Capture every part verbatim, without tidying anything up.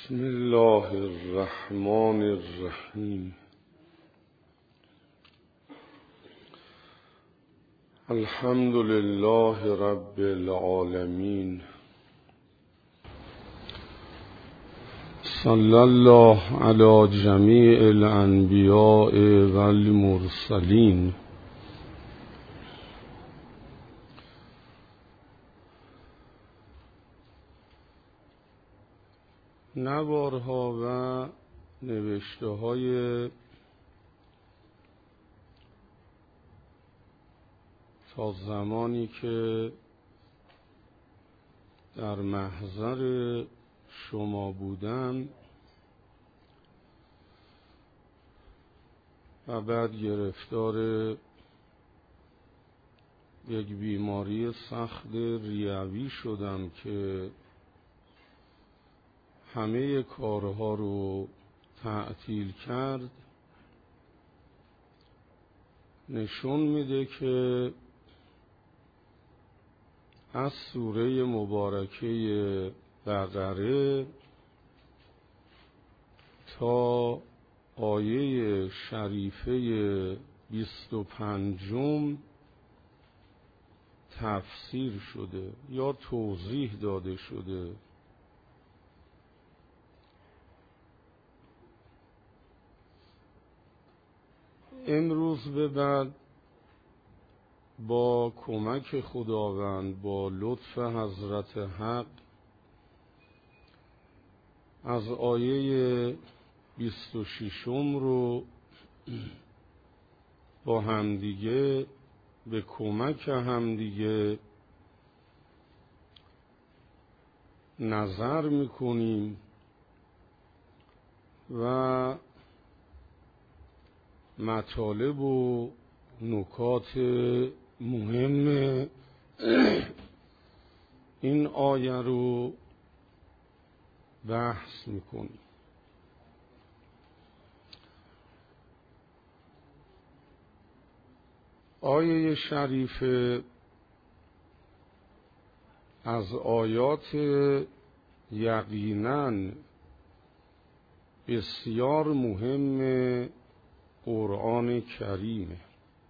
بسم الله الرحمن الرحیم. الحمد لله رب العالمین. صلی الله علی جمیع الانبیاء والمرسلین. نوارها و نوشته های تا زمانی که در محضر شما بودم و بعد گرفتار یک بیماری سخت ریوی شدم که همه کارها رو تعطیل کرد، نشون میده که از سوره مبارکه بقره تا آیه شریفه بیست و پنجم تفسیر شده یا توضیح داده شده. امروز به بعد با کمک خداوند، با لطف حضرت حق، از آیه بیست و ششم رو با همدیگه به کمک همدیگه نظر میکنیم و مطالب و نکات مهم این آیه رو بحث میکنیم. آیه شریفه از آیات یقیناً بسیار مهم قرآن کریمه.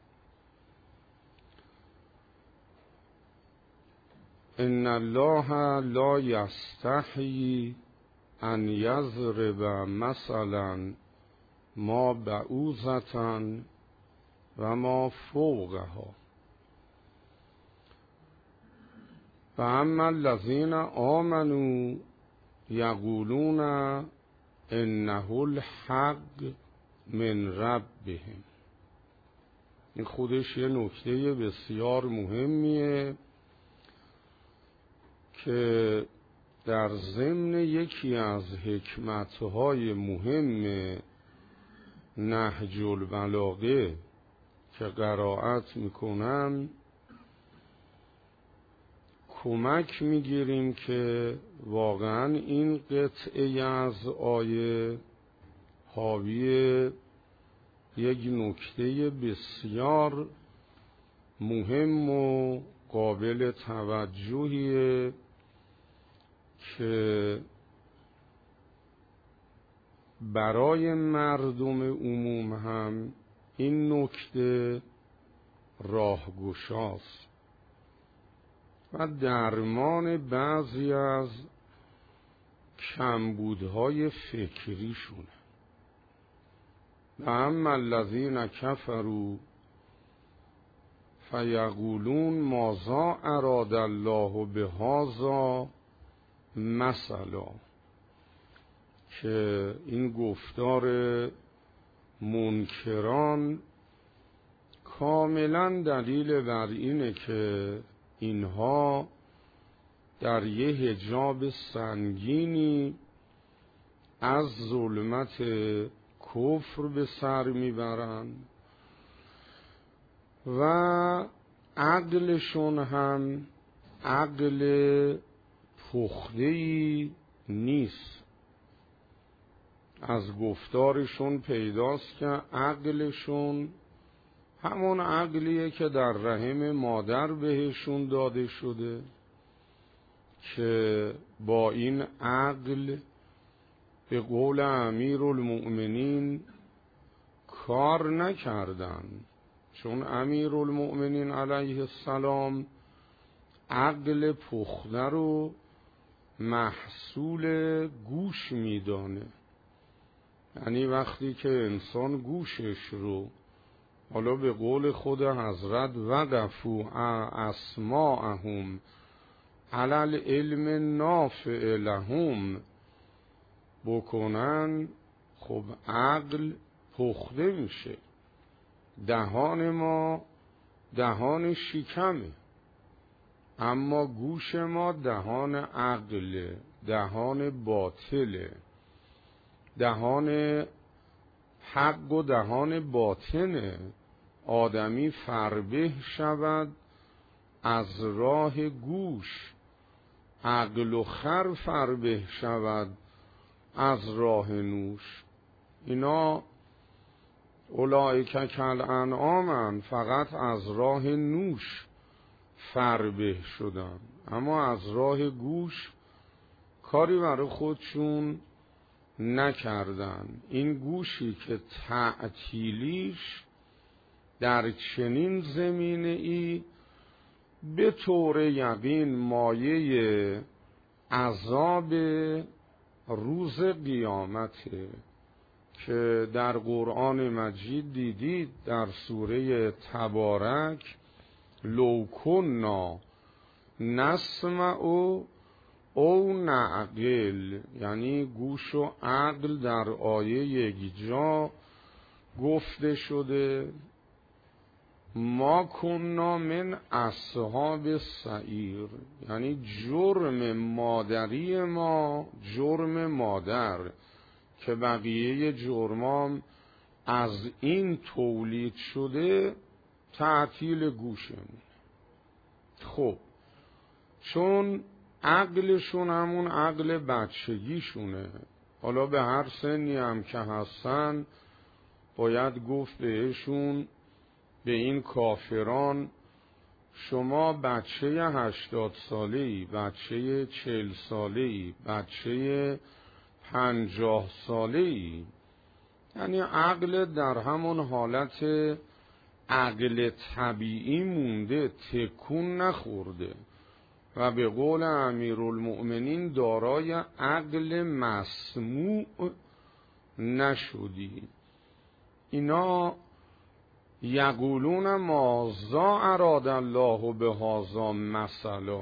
ان الله لا یستحیی ان یضرب مثلا ما بعوضة و ما فوقها و اما الذین آمنوا یقولون انه الحق من ربهم. این خودش یه نکته بسیار مهمیه که در ضمن یکی از حکمتهای مهم نهج البلاغه که قرائت میکنم کمک میگیریم که واقعا این قطعه از آیه حاوی یک نکته بسیار مهم و قابل توجهیه که برای مردم عموم هم این نکته راهگشاست و درمان بعضی از کمبودهای فکریشونه. و اما الذین کفروا فیقولون ماذا اراد الله بهذا مثلا، که این گفتار منکران کاملا دلیل بر اینه که اینها در یه حجاب سنگینی از ظلمت کفر به سر میبرن و عقلشون هم عقل پخته‌ای نیست. از گفتارشون پیداست که عقلشون همون عقلیه که در رحم مادر بهشون داده شده که با این عقل به قول امیرالمؤمنین کار نکردن، چون امیرالمؤمنین علیه السلام عقل پخته رو محصول گوش میدانه. یعنی وقتی که انسان گوشش رو، حالا به قول خود حضرت وقفوا اسماعهم علی العلم نافع لهم بکنن، خب عقل پخته میشه. دهان ما دهان شکمه، اما گوش ما دهان عقله، دهان باطله، دهان حق و دهان باطنه. آدمی فربه شود از راه گوش، عقل و خر فربه شود از راه نوش. اینا اولئک کالانعام، فقط از راه نوش فربه شدن، اما از راه گوش کاری برای خودشون نکردن. این گوشی که تعطیلیش در چنین زمینه ای به طور یقین مایه عذاب روز قیامته، که در قرآن مجید دیدید در سوره تبارک لو کنا نسمع او نعقل، یعنی گوش و عقل در آیه یک جا گفته شده ما کنا من اصحاب سعیر، یعنی جرم مادری ما، جرم مادر که بقیه جرمام از این تولید شده، تعطیل گوشمون. خب چون عقلشون همون عقل بچگیشونه، حالا به هر سنی هم که هستن باید گفت بهشون، به این کافران، شما بچه هشتاد ساله‌ای، بچه چهل ساله‌ای، بچه پنجاه ساله‌ای، یعنی عقل در همون حالت عقل طبیعی مونده، تکون نخورده و به قول امیرالمؤمنین دارای عقل مسموع نشدی. اینا یقولون ماذا اراد الله بهذا مثلا،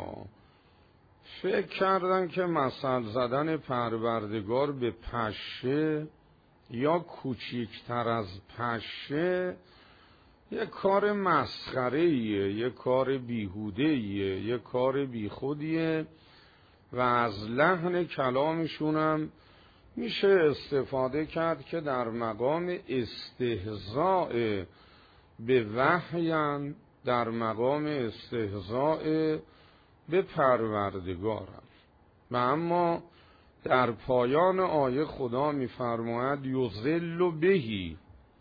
فکر کردن که مثل زدن پروردگار به پشه یا کوچیکتر از پشه یه کار مسخره‌ایه، یه کار بیهوده‌ایه، یه کار بیخودیه و از لحن کلامشونم میشه استفاده کرد که در مقام استهزاء به وحیان، در مقام استهزاء به پروردگارم. و اما در پایان آیه خدا میفرماید یضل بهی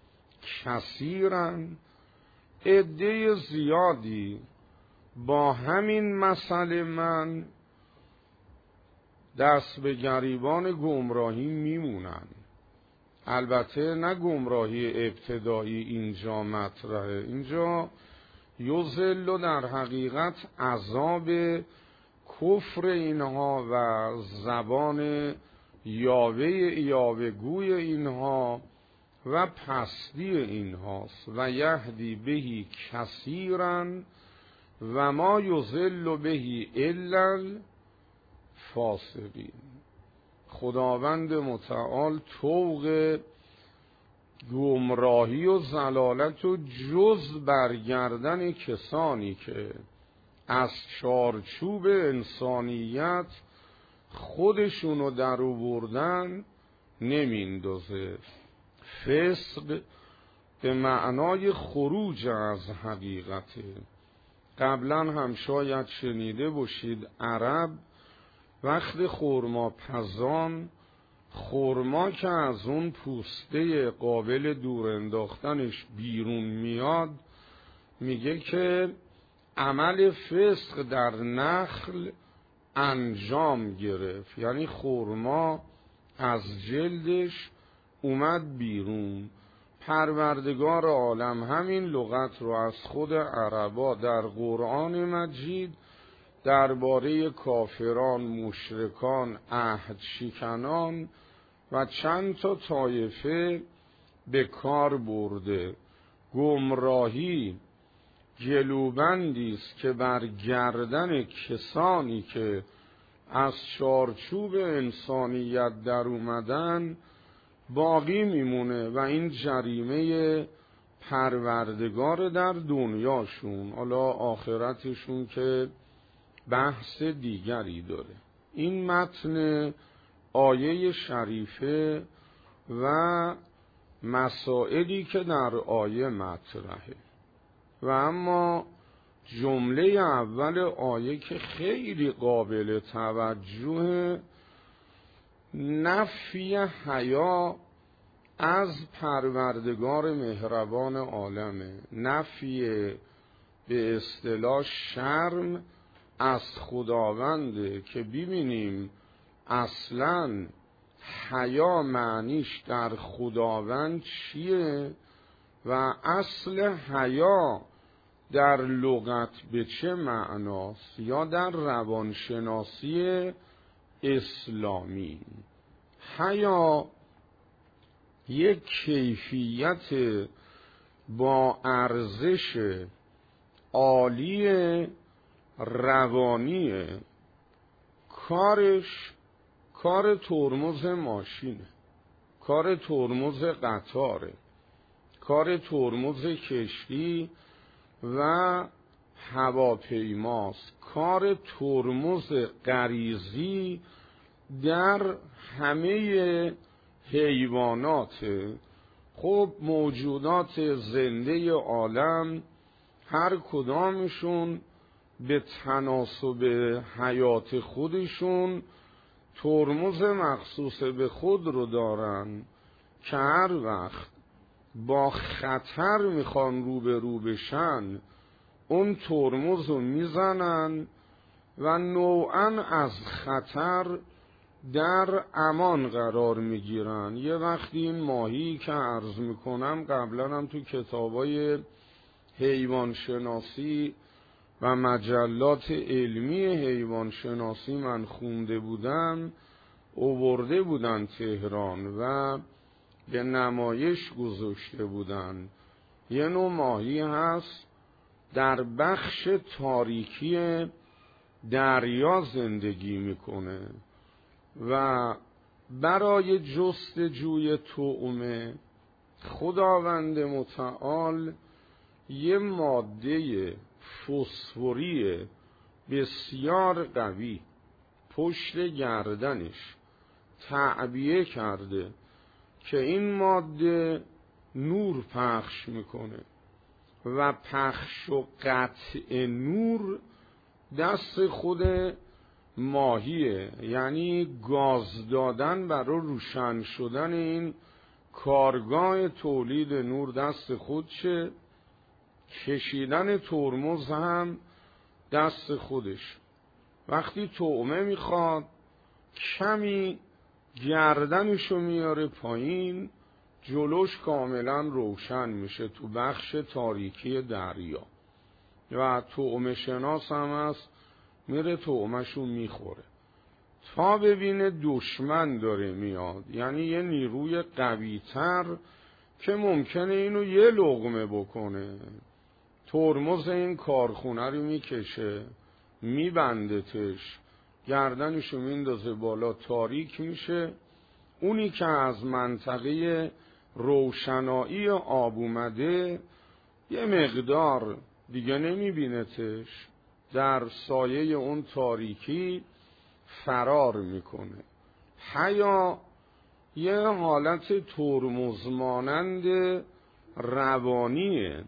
کثیرا، عده زیادی با همین مسئله من دست به گریبان گمراهی میمونن. البته نه گمراهی ابتدایی اینجا مطرحه، اینجا یضل در حقیقت عذاب کفر اینها و زبان یاوه یاوه‌گوی اینها و پستی اینهاست. و یهدی بهی کثیرا و ما یضل بهی الا الفاسقین. خداوند متعال طوق گمراهی و ضلالت و جز برگردن کسانی که از چارچوب انسانیت خودشونو در آوردن نمیندازه. فسق به معنای خروج از حقیقته. قبلا هم شاید شنیده باشید عرب وقت خرما پزان، خرما که از اون پوسته قابل دور انداختنش بیرون میاد، میگه که عمل فسق در نخل انجام گرفت. یعنی خرما از جلدش اومد بیرون. پروردگار عالم همین لغت رو از خود عربا در قرآن مجید درباره کافران، مشرکان، عهد شکنان و چند تا طایفه به کار برده. گمراهی گلوبندی است که بر گردن کسانی که از چارچوب انسانیت در اومدن باقی میمونه و این جریمه پروردگار در دنیاشون، حالا آخرتشون که بحث دیگری داره. این متن آیه شریفه و مسائلی که در آیه مطرحه. و اما جمله اول آیه که خیلی قابل توجه، نفی حیا از پروردگار مهربان عالمه، نفی به اصطلاح شرم از خداونده که ببینیم اصلاً حیا معنیش در خداوند چیه و اصل حیا در لغت به چه معناست یا در روانشناسی اسلامی. حیا یک کیفیت با ارزش عالی روانیه. کارش کار ترمز ماشینه، کار ترمز قطاره، کار ترمز کشتی و هواپیماست، کار ترمز غریزی در همه حیوانات. خب موجودات زنده عالم هر کدامشون به تناسب حیات خودشون ترمز مخصوص به خود رو دارن که هر وقت با خطر میخوان رو به رو بشن اون ترمز رو میزنن و نوعاً از خطر در امان قرار میگیرن. یه وقتی این ماهی که عرض میکنم قبلا هم تو کتابای حیوان شناسی و مجلات علمی حیوان شناسی من خونده بودم، آورده بودن تهران و به نمایش گذاشته بودن. یه نوع ماهی هست در بخش تاریکی دریا زندگی میکنه و برای جستجوی طعمه خداوند متعال یه ماده فسفوری بسیار قوی پشت گردنش تعبیه کرده که این ماده نور پخش میکنه و پخش و قطع نور دست خود ماهیه، یعنی گاز دادن برای روشن شدن این کارگاه تولید نور دست خودشه، کشیدن ترمز هم دست خودش. وقتی طعمه میخواد کمی گردنشو میاره پایین، جلوش کاملا روشن میشه تو بخش تاریکی دریا و طعمه شناس هم هست، میره طعمهشو میخوره تا ببینه دشمن داره میاد، یعنی یه نیروی قوی تر که ممکنه اینو یه لقمه بکنه. ترمز این کارخونه رو میکشه، میبندتش، گردنشو میندازه بالا، تاریک میشه. اونی که از منطقه روشنایی آب اومده یه مقدار دیگه نمیبینتش، در سایه اون تاریکی فرار میکنه. حیا یه حالت ترمز مانند روانیه.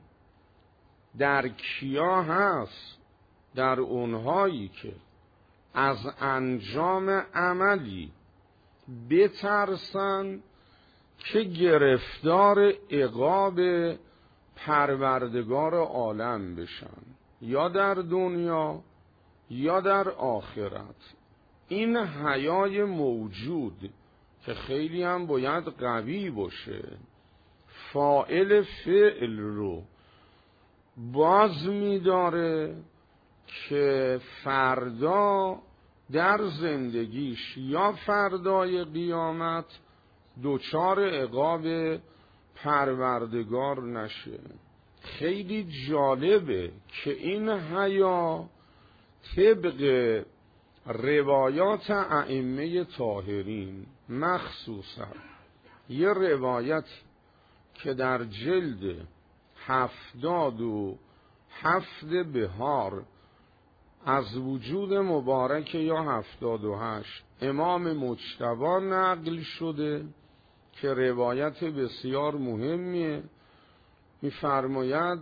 در کیا هست؟ در اونهایی که از انجام عملی بترسن که گرفتار عقاب پروردگار عالم بشن، یا در دنیا یا در آخرت. این حیای موجود که خیلی هم باید قوی باشه، فاعل فعل رو باز می‌داره که فردا در زندگیش یا فردای قیامت دچار عقاب پروردگار نشه. خیلی جالبه که این حیا طبق روایات ائمه طاهرین، مخصوصا یه روایت که در جلد هفتاد و هفت بهار از وجود مبارک یا هفتاد و هشت امام مجتبی نقل شده که روایت بسیار مهمیه. می‌فرماید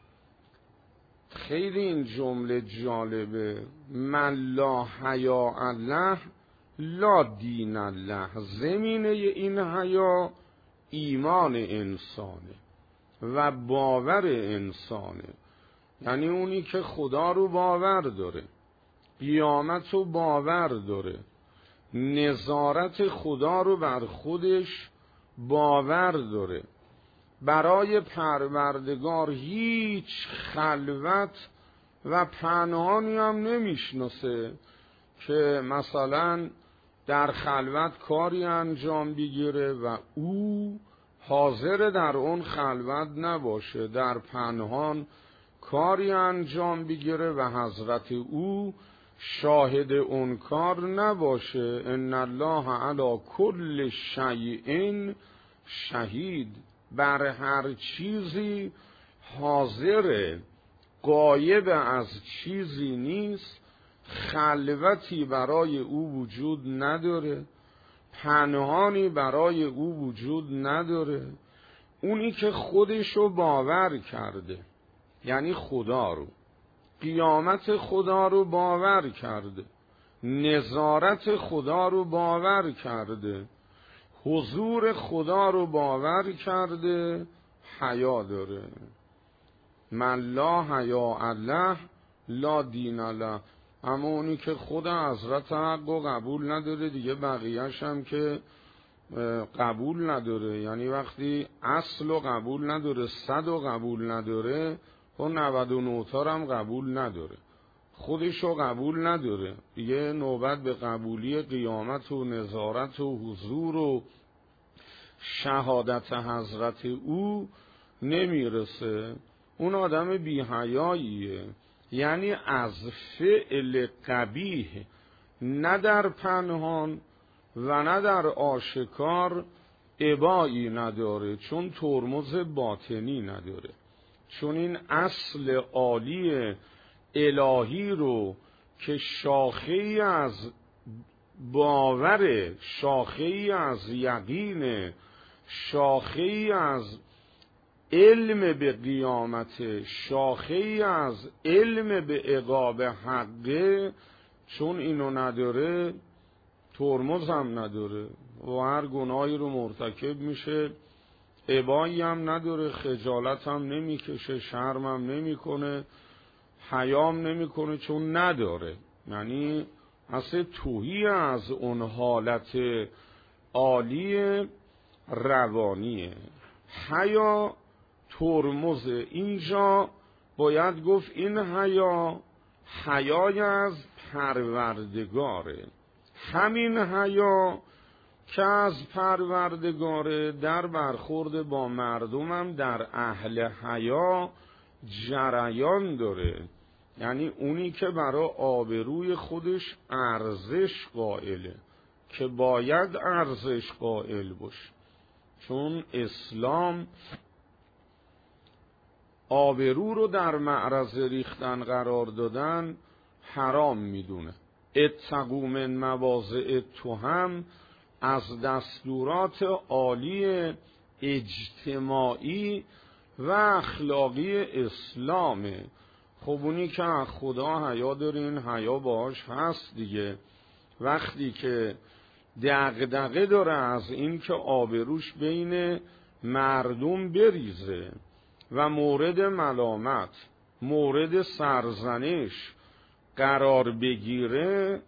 خیلی این جمله جالبه: من لا حیا الله لا دین الله. زمینه این حیا ایمان انسانه و باور انسانه، یعنی اونی که خدا رو باور داره، قیامت رو باور داره، نظارت خدا رو بر خودش باور داره، برای پروردگار هیچ خلوت و پنهانی هم نمیشناسه که مثلا در خلوت کاری انجام بگیره و او حاضر در اون خلوت نباشه، در پنهان کاری انجام بگیره و حضرت او شاهد اون کار نباشه. ان الله علی کل شیء شهید. بر هر چیزی حاضره، غایب از چیزی نیست، خلوتی برای او وجود نداره، پنهانی برای او وجود نداره. اونی که خودشو باور کرده، یعنی خدا رو، قیامت خدا رو باور کرده، نظارت خدا رو باور کرده، حضور خدا رو باور کرده، حیا داره. من لا حیا الله لا دین الله. اما اونی که خود حضرت حق و قبول نداره دیگه بقیهش هم که قبول نداره. یعنی وقتی اصل و قبول نداره، صد و قبول نداره، اون نود و نه تا هم قبول نداره، خودشو قبول نداره، دیگه نوبت به قبولی قیامت و نظارت و حضور و شهادت حضرت او نمیرسه. اون آدم بی حیاییه، یعنی از فعل قبیح نه در پنهان و نه در آشکار ابایی نداره، چون ترمز باطنی نداره. چون این اصل عالی الهی رو که شاخه‌ای از باور، شاخه‌ای از یقین، شاخه‌ای از علم به قیامت، شاخه‌ای از علم به عقاب حقه، چون اینو نداره ترمز هم نداره و هر گناهی رو مرتکب میشه، ابایی هم نداره، خجالت هم نمیکشه، شرم هم نمیکنه، حیام نمیکنه، چون نداره. یعنی اصلا توهی از اون حالت عالی روانیه. حیا ترمز. اینجا باید گفت این حیا حیای از پروردگاره. همین حیا که از پروردگاره در برخورد با مردمم در اهل حیا جریان داره. یعنی اونی که برای آبروی خودش ارزش قائله، که باید ارزش قائل باشه، چون اسلام آبرو رو در معرض ریختن قرار دادن حرام میدونه. اتقوا من مواضع التهم از دستورات عالی اجتماعی و اخلاقی اسلامه. خب اونی که خدا حیا داره، این حیا باهاش هست دیگه. وقتی که دغدغه داره از این که آبروش بین مردم بریزه و مورد ملامت، مورد سرزنش قرار بگیره،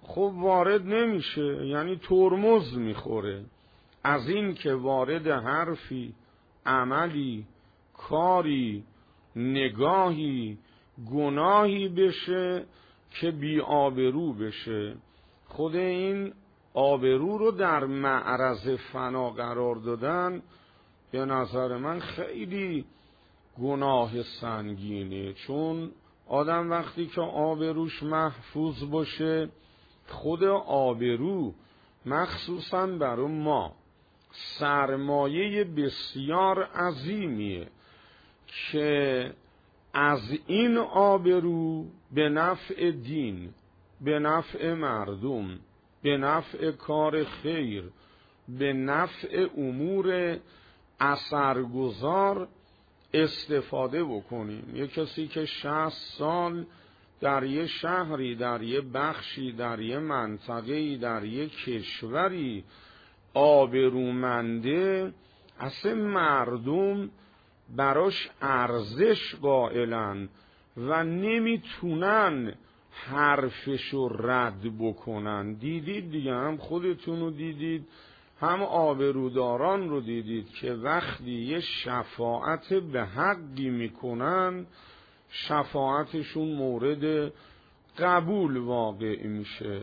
خب وارد نمیشه، یعنی ترمز میخوره از این که وارد حرفی، عملی، کاری، نگاهی، گناهی بشه که بی آبرو بشه. خود این آبرو رو در معرض فنا قرار دادن به نظر من خیلی گناه سنگینه، چون آدم وقتی که آبروش محفوظ باشه، خود آبرو مخصوصاً برای ما سرمایه بسیار عظیمیه که از این آبرو به نفع دین، به نفع مردم، به نفع کار خیر، به نفع امور اثرگذار استفاده بکنیم. یه کسی که شصت سال در یه شهری، در یه بخشی، در یه منطقه‌ای، در یه کشوری آبرومنده، اصلا مردم براش ارزش قائلن و نمیتونن حرفشو رد بکنن. دیدید دیگه، هم خودتونو دیدید هم آبروداران رو دیدید که وقتی یه شفاعت به حقی میکنن، شفاعتشون مورد قبول واقع میشه.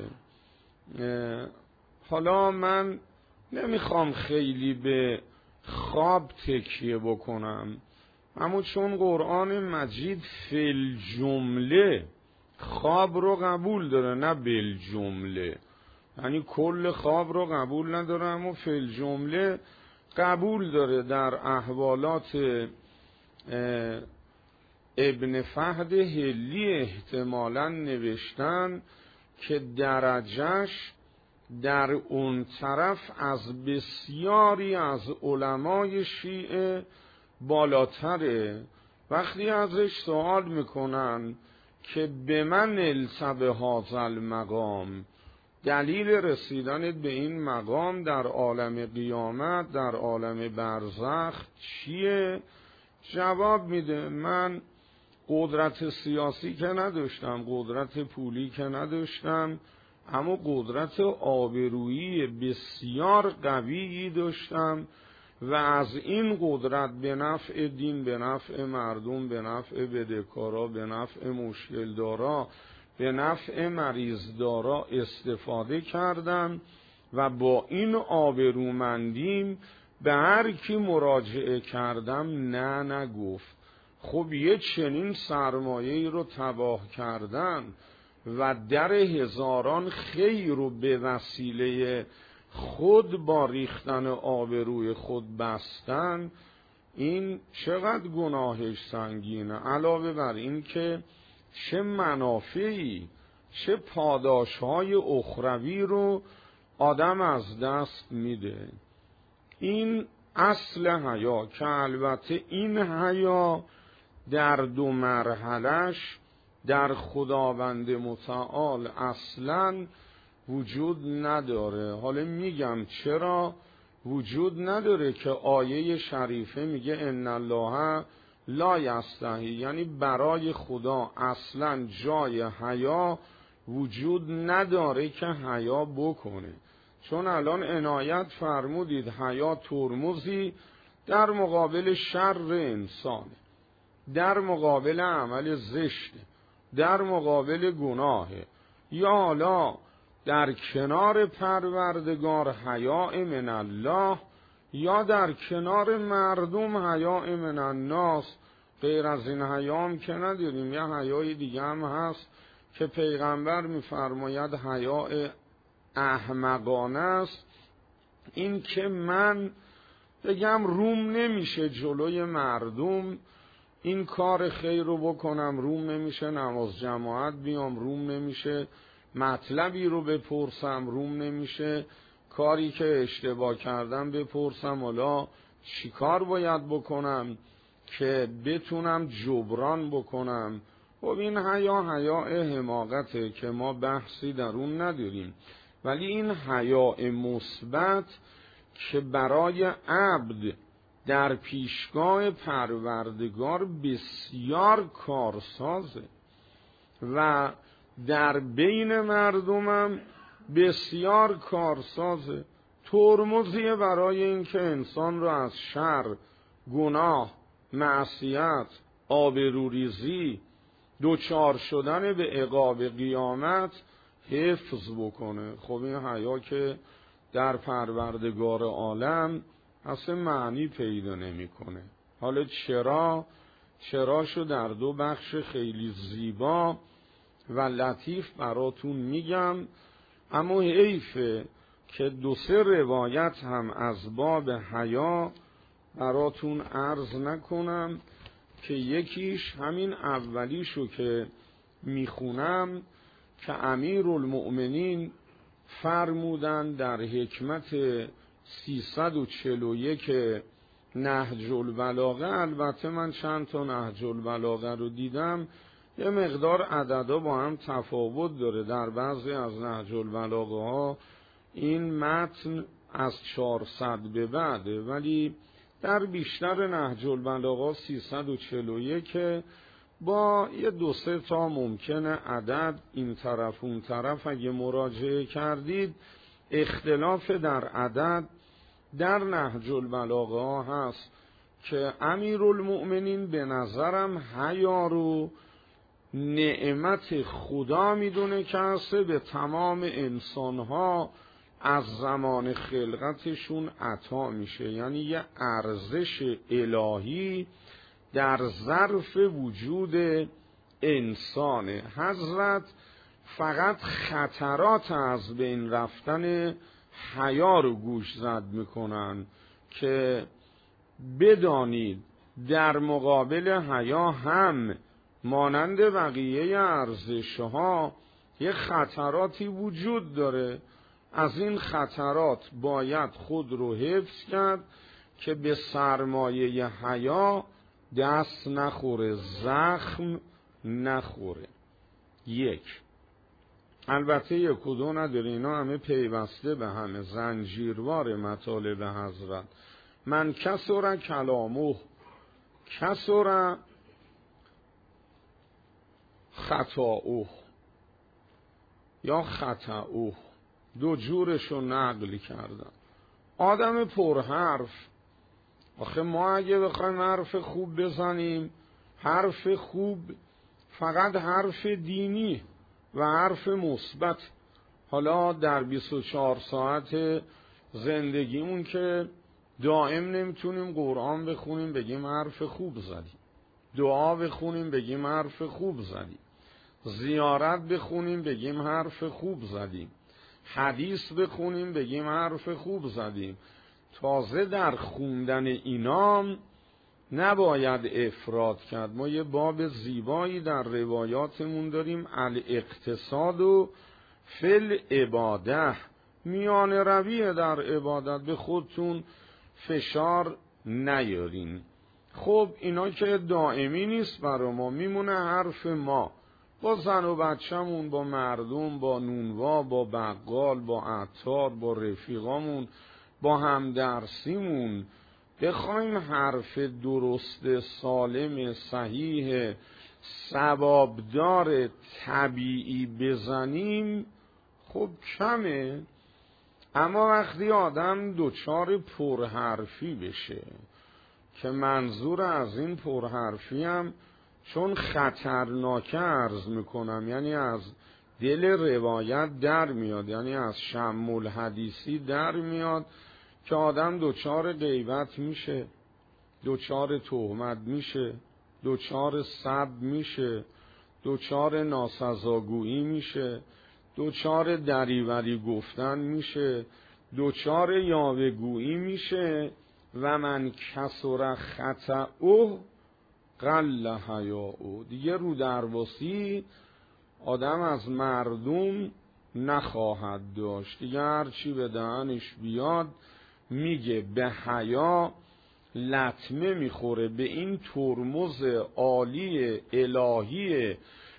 حالا من نمیخوام خیلی به خواب تکیه بکنم، اما چون قرآن مجید فی الجمله خواب رو قبول داره، نه بالجمله، یعنی کل خواب رو قبول نداره اما فی الجمله قبول داره. در احوالات ابن فهد هلی احتمالاً نوشتن که درجش در اون طرف از بسیاری از علمای شیعه بالاتره. وقتی ازش سوال میکنن که به من التبه هذا المقام، دلیل رسیدن به این مقام در عالم قیامت، در عالم برزخ چیه؟ جواب میده من قدرت سیاسی که نداشتم، قدرت پولی که نداشتم، اما قدرت آبرویی بسیار قویی داشتم و از این قدرت به نفع دین، به نفع مردم، به نفع بدهکارا، به نفع مشکلدارا، به نفع مریضدارا استفاده کردم و با این آبرومندیم به هر کی مراجعه کردم نه نگفت. خب یه چنین سرمایه‌ای رو تباه کردن و در هزاران خیر رو به وسیله خود با ریختن آبروی خود بستن، این چقدر گناهش سنگینه. علاوه بر این که چه منافعی، چه پاداشهای اخروی رو آدم از دست میده. این اصل حیا که البته این حیا در دو مرحلش در خداوند متعال اصلاً وجود نداره. حالا میگم چرا وجود نداره، که آیه شریفه میگه ان الله لا یستحی، یعنی برای خدا اصلاً جای حیا وجود نداره که حیا بکنه. چون الان عنایت فرمودید حیا ترمزی در مقابل شر انسانه، در مقابل عمل زشته، در مقابل گناهه، یا حالا در کنار پروردگار حیاء من الله، یا در کنار مردم حیاء من الناس. غیر از این حیا هم که نداریم، یه حیای دیگه هم هست که پیغمبر میفرماید حیاء احمقانه است. این که من بگم روم نمیشه جلوی مردم این کار خیر رو بکنم، روم نمیشه نماز جماعت بیام، روم نمیشه مطلبی رو بپرسم، روم نمیشه کاری که اشتباه کردم بپرسم حالا چی کار باید بکنم که بتونم جبران بکنم. خب این حیا حیاء حماقته که ما بحثی در اون نداریم، ولی این حیاء مثبت که برای عبد در پیشگاه پروردگار بسیار کارسازه و در بین مردمم بسیار کارسازه، ترمزیه برای اینکه انسان رو از شر، گناه، معصیت، آبروریزی، دوچار شدن به عقاب قیامت حفظ بکنه. خب این حیا که در پروردگار عالم اصلا معنی پیدا نمیکنه. حالا چرا؟ چراشو در دو بخش خیلی زیبا و لطیف براتون میگم، اما حیفه که دو سه روایت هم از باب حیا براتون عرض نکنم که یکیش همین اولیشو که میخونم که امیرالمؤمنین فرمودن در حکمت سیصد و چهل و یک نهج البلاغه. البته من چند تا نهج البلاغه رو دیدم، یه مقدار عددا با هم تفاوت داره. در بعضی از نهج البلاغه ها این متن از چهارصد به بعده، ولی در بیشتر نهج البلاغه سیصد و چهل و یک با یه دو سه تا ممکنه عدد این طرف اون طرف اگه مراجعه کردید اختلاف در عدد در نهج البلاغه ها هست که امیرالمؤمنین به نظرم حیا رو نعمت خدا میدونه که هسته به تمام انسانها از زمان خلقتشون عطا میشه، یعنی یه ارزش الهی در ظرف وجود انسانه. حضرت فقط خطرات از بین رفتن حیا رو گوش زد میکنن که بدانید در مقابل حیا هم مانند بقیه ارزش‌ها یه خطراتی وجود داره. از این خطرات باید خود رو حفظ کرد که به سرمایه حیا دست نخوره، زخم نخوره. یک، البته یک و دو نداره، اینا همه پیوسته به همه، زنجیروار مطالب حضرت. من کسر کلامه کسر خطاؤه یا خطاؤه، دو جورشو نقل کردن. آدم پرحرف، آخه ما اگه بخوایم حرف خوب بزنیم، حرف خوب فقط حرف دینی و حرف مثبت. حالا در بیست و چهار ساعت زندگیمون که دائم نمیتونیم قرآن بخونیم بگیم حرف خوب زدیم، دعا بخونیم بگیم حرف خوب زدیم، زیارت بخونیم بگیم حرف خوب زدیم، حدیث بخونیم بگیم حرف خوب زدیم. تازه در خوندن اینام نباید افراط کرد. ما یه باب زیبایی در روایاتمون داریم، الاقتصاد و فل عباده، میان رویه در عبادت، به خودتون فشار نیارین. خب اینا که دائمی نیست برای ما، میمونه حرف ما با زن و بچه‌مون، با مردم، با نونوا، با بقال، با عطار، با رفیقامون، با همدرسیمون بخوایم حرف درست، سالم، صحیح، ثوابدار، طبیعی بزنیم خب کمه. اما وقتی آدم دوچار پرحرفی بشه، که منظور از این پرحرفی هم چون خطرناکه عرض میکنم، یعنی از دل روایت در میاد، یعنی از شم الحدیثی در میاد که آدم دوچار غیبت میشه، دوچار تهمت میشه، دوچار سب میشه، دوچار ناسزاگویی میشه، دوچار دریوری گفتن میشه، دوچار یاوه‌گویی میشه. و من کسر خطاؤه قل حیاؤه، دیگه رو درواسی آدم از مردم نخواهد داشت، دیگه هرچی به دهنش بیاد میگه. به حیا لطمه میخوره، به این ترمز عالی الهی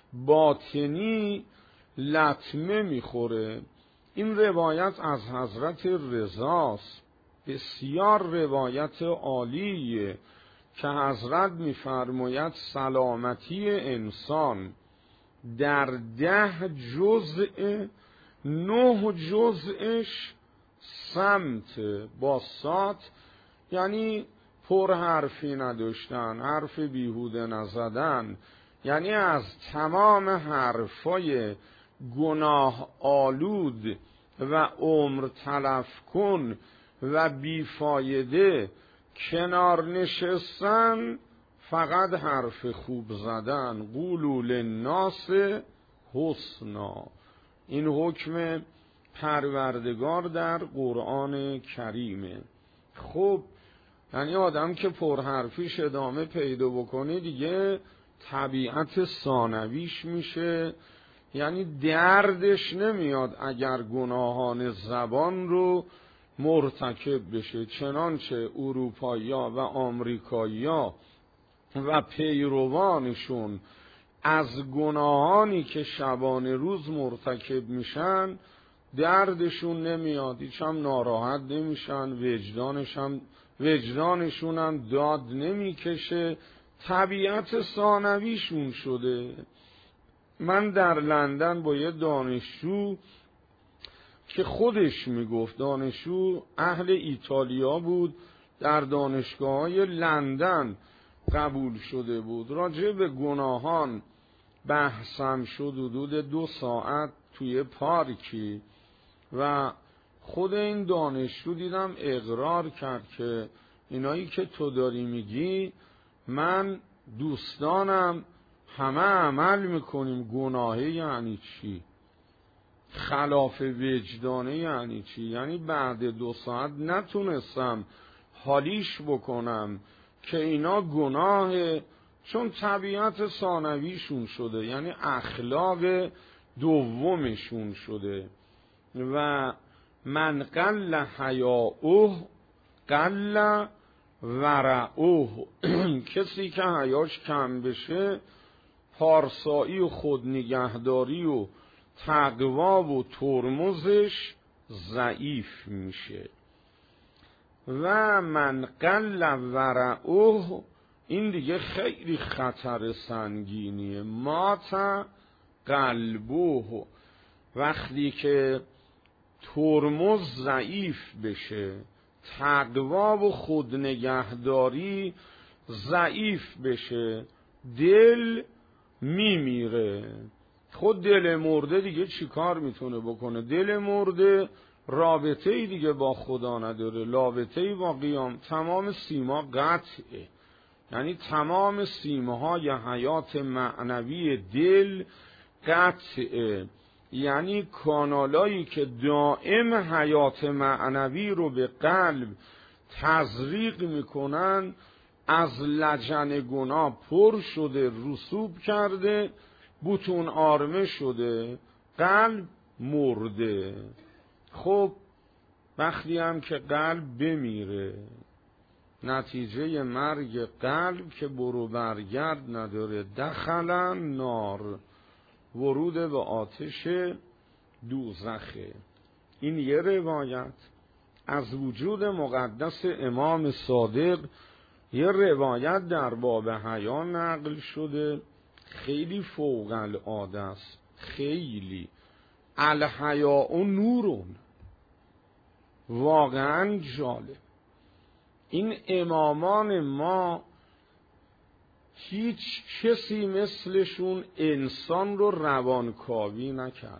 باطنی لطمه میخوره. این روایت از حضرت رضاست، بسیار روایت عالیه که حضرت میفرماید سلامتی انسان در ده جزء نه جزءش سمت با سات، یعنی پر حرفی نداشتن، حرف بیهوده نزدن، یعنی از تمام حرفای گناه آلود و عمر تلف کن و بیفایده کنار نشستن، فقط حرف خوب زدن. قولوا للناس حسنا. این حکم پروردگار در قرآن کریمه. خب یعنی آدم که پرحرفیش ادامه پیدا بکنه دیگه طبیعت ثانویش میشه، یعنی دردش نمیاد اگر گناهان زبان رو مرتکب بشه، چنانچه اروپایی‌ها و آمریکایی‌ها و پیروانشون از گناهانی که شبانه روز مرتکب میشن دردشون نمیاد، هیچ هم ناراحت نمیشن، وجدانشون وجدانشون هم داد نمیکشه، طبیعت ثانویشون شده. من در لندن با یه دانشجو که خودش میگفت، دانشجو اهل ایتالیا بود، در دانشگاه‌های لندن قبول شده بود، راجع به گناهان بحثم شد حدود دو ساعت توی پارکی و خود این دانشجو دیدم اقرار کرد که اینایی که تو داری میگی من دوستانم همه عمل میکنیم. گناهه یعنی چی؟ خلاف وجدانه یعنی چی؟ یعنی بعد دو ساعت نتونستم حالیش بکنم که اینا گناهه، چون طبیعت ثانویشون شده، یعنی اخلاق دومشون شده. و من قل حیاؤه قل ورعه. کسی که حیاش کم بشه پارسایی و خودنگهداری و تقوا و ترمزش ضعیف میشه. و من قل ورعه، این دیگه خیلی خطر سنگینیه. مات قلبه، وقتی که ترمز ضعیف بشه، تقوا و خودنگهداری ضعیف بشه، دل میمیره. خود دل مرده دیگه چی کار میتونه بکنه؟ دل مرده رابطه ای دیگه با خدا نداره، رابطه ای با قیام، تمام سیما قطعه، یعنی تمام سیماهای حیات معنوی دل قطعه، یعنی کانالایی که دائم حیات معنوی رو به قلب تزریق میکنن از لجن گناه پر شده، رسوب کرده، بوتون آرمه شده، قلب مرده. خب وقتی هم که قلب بمیره، نتیجه مرگ قلب که برو برگرد نداره، دخلن نار، ورود به آتش دوزخه. این یه روایت. از وجود مقدس امام صادق یه روایت در باب حیا نقل شده، خیلی فوق العاده است، خیلی. الحیاء نورون، واقعا جالب. این امامان ما هیچ کسی مثلشون انسان رو روانکاوی نکرده.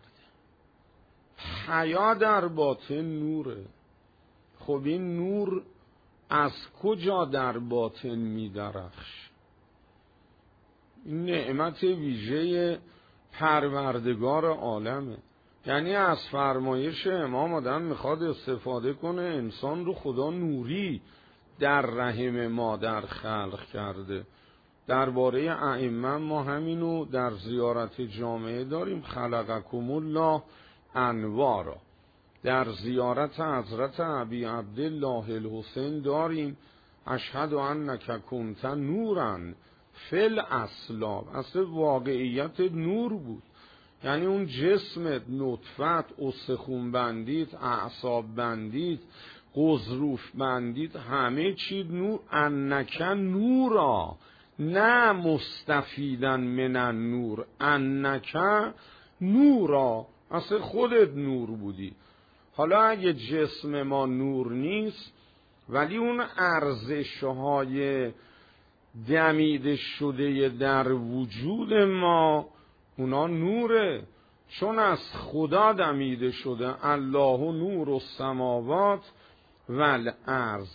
حیا در باطن نوره. خب این نور از کجا در باطن می‌درخش؟ این نعمت ویژه پروردگار عالمه. یعنی از فرمایش امام آدم میخواد استفاده کنه، انسان رو خدا نوری در رحم مادر خلق کرده. درباره ائمه ما همینو در زیارت جامعه داریم، خلقکم الله انوارا. در زیارت حضرت ابی عبدالله الحسین داریم اشهد انک کنت نورا فی الاصلاب. اصل واقعیت نور بود، یعنی اون جسمت، نطفت، استخون بندیت، اعصاب بندیت، غضروف بندیت، همه چی نور. انک نورا، نه مستفیدن من النور انک نورا، اصلا خودت نور بودی. حالا اگه جسم ما نور نیست ولی اون ارزش‌های دمیده شده در وجود ما اونا نوره، چون از خدا دمیده شده. الله نور السماوات والارض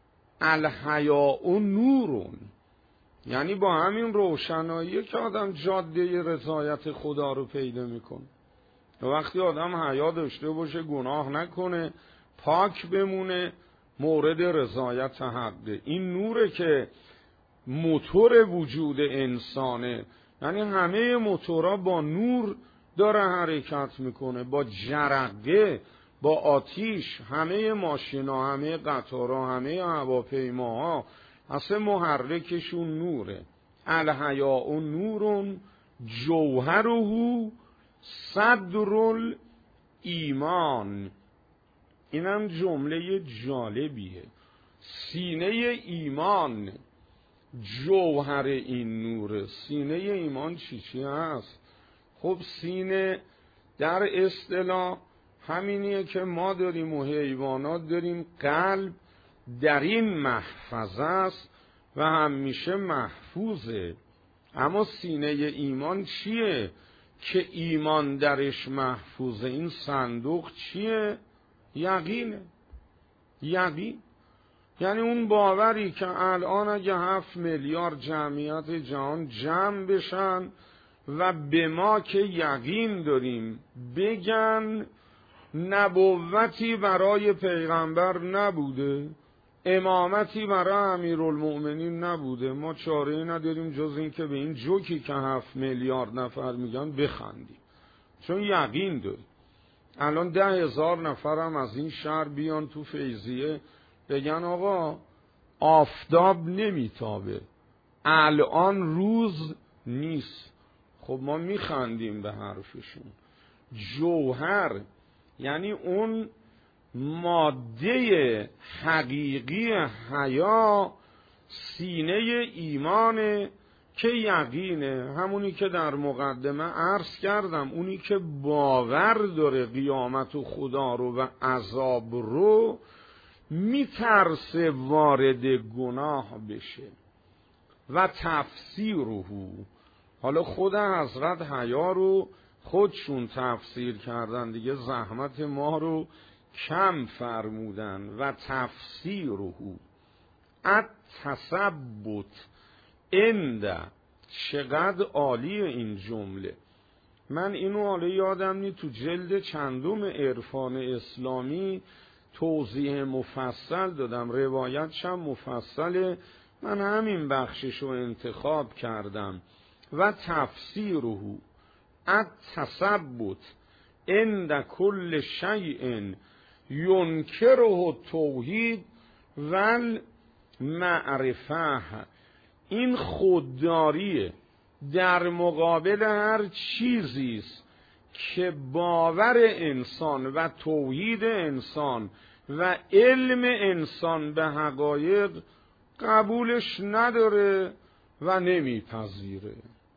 الحیاء نورون، یعنی با همین روشنایی که آدم جاده رضایت خدا رو پیدا میکنه. وقتی آدم حیا داشته باشه، گناه نکنه، پاک بمونه، مورد رضایت حقه. این نوره که موتور وجود انسانه. یعنی همه موتورها با نور داره حرکت میکنه، با جرقه، با آتیش. همه ماشینا، همه قطارها، همه هواپیماها اصلا محرکشون نوره. الحیاء نورون جوهره صدر ایمان. اینم جمله جالبیه. سینه ایمان جوهر این نوره. سینه ایمان چی چی هست؟ خب سینه در اصطلاح همینیه که ما داریم و حیوانات داریم. قلب در این محفظه است و همیشه محفوظه. اما سینه ایمان چیه که ایمان درش محفوظه؟ این صندوق چیه؟ یقینه. یقین یعنی اون باوری که الان اگه هفت میلیارد جمعیت جهان جمع بشن و به ما که یقین داریم بگن نبوتی برای پیغمبر نبوده، امامتی برای امیرالمؤمنین نبوده، ما چاره‌ای نداریم جز این که به این جوکی که هفت میلیارد نفر میگن بخندیم، چون یقین داریم. الان ده هزار نفرم از این شهر بیان تو فیضیه بگن آقا آفتاب نمیتابه، الان روز نیست. خب ما میخندیم به حرفشون. جوهر یعنی اون ماده حقیقی حیا سینه ایمانه که یقینه. همونی که در مقدمه عرض کردم، اونی که باور داره قیامت و خدا رو و عذاب رو، میترسه وارد گناه بشه. و تفسیره، حالا خود حضرت حیا رو خودشون تفسیر کردن دیگه، زحمت ما رو کم فرمودن. و تفسیره التثبت عند. چقدر عالی این جمله. من اینو حالا یادم نی تو جلد چندم عرفان اسلامی توضیح مفصل دادم، روایتش هم مفصله، من همین بخشش رو انتخاب کردم. و تفسیره التثبت عند کل شیء ینکره توحید و معرفه. این خودداریه در مقابل هر چیزیست که باور انسان و توحید انسان و علم انسان به حقایق قبولش نداره و نمیپذیره.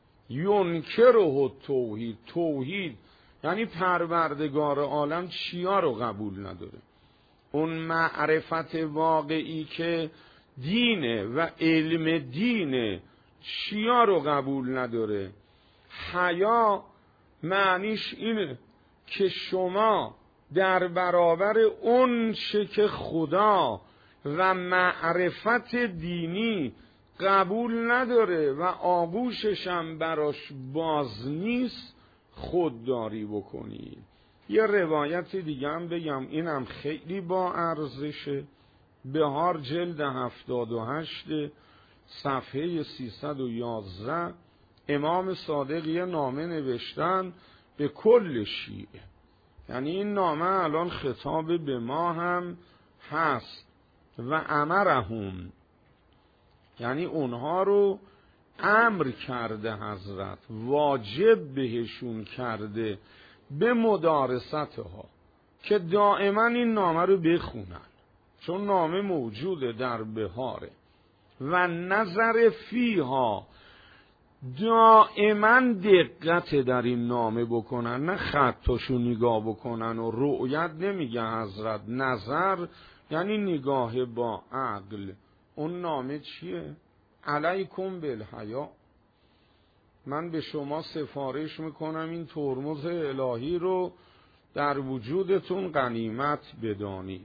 ینکره توحید، توحید یعنی پروردگار عالم چیا رو قبول نداره؟ اون معرفت واقعی که دینه و علم دینه چیا رو قبول نداره؟ حیا معنیش اینه که شما در برابر اون چه که خدا و معرفت دینی قبول نداره و آغوشش هم براش باز نیست خودداری بکنی. یه روایت دیگه هم بگم، اینم خیلی با ارزشه. بهار جلد هفتاد و هشت صفحه سیصد و یازده امام صادق یه نامه نوشتن به کل شیعه. یعنی این نامه الان خطاب به ما هم هست. و امرهم، یعنی اونها رو امر کرده حضرت، واجب بهشون کرده به مدارستها که دائما این نامه رو بخونن، چون نامه موجوده در بهاره. و نظر فیها، دائما دقت در این نامه بکنن، نه خطاشو نگاه بکنن و رؤیت نمیگه حضرت، نظر یعنی نگاه با عقل. اون نامه چیه؟ علیکم بالحیا، من به شما سفارش میکنم این ترمز الهی رو در وجودتون غنیمت بدانید،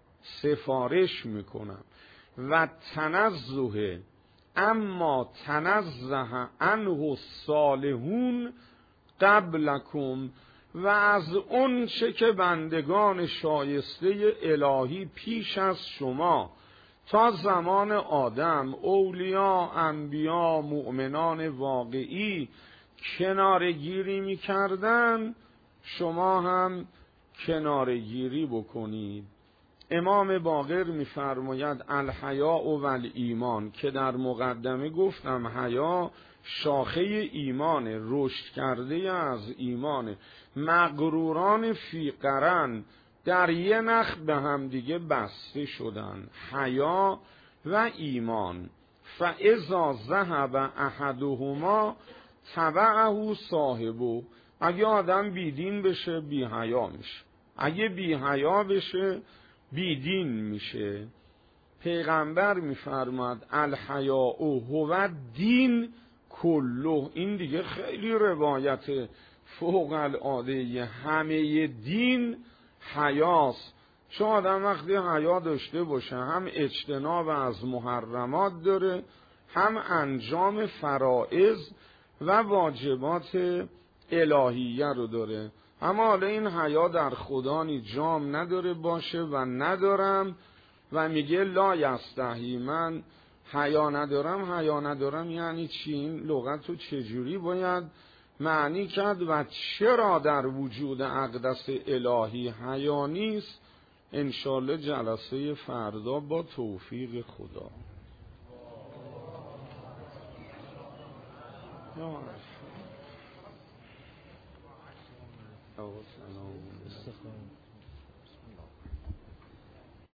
سفارش میکنم. و تنزه، اما تنزه عنه الصالحون قبلکم، و از اون چه که بندگان شایسته الهی پیش از شما تا زمان آدم، اولیا، انبیا، مؤمنان واقعی کنارگیری میکردن، شما هم کنارگیری بکنید. امام باقر میفرماید الحیاء و الایمان، که در مقدمه گفتم حیا شاخه ایمانه، رشد کرده از ایمانه. مغروران فی قرن در یه نخ به هم دیگه بسته شدن، حیا و ایمان. فاذا ذهب احدهما تبعه صاحبه، اگه آدم بیدین بشه بی حیا میشه، اگه بی حیا بشه بیدین میشه. پیغمبر میفرماد الحیاء هو دین کله، این دیگه خیلی روایت فوق العاده، همه دین حیاست. چون آدم وقتی حیا داشته باشه هم اجتناب از محرمات داره، هم انجام فرائض و واجبات الهیه رو داره. اما حالا این حیا در خدا نی جام نداره باشه و ندارم و میگه لا یستحی، من حیا ندارم. حیا ندارم یعنی چی؟ این لغت رو چجوری باید معنی کرد و چرا در وجود اقدس الهی حیا نیست؟ انشالله جلسه فردا با توفیق خدا. یا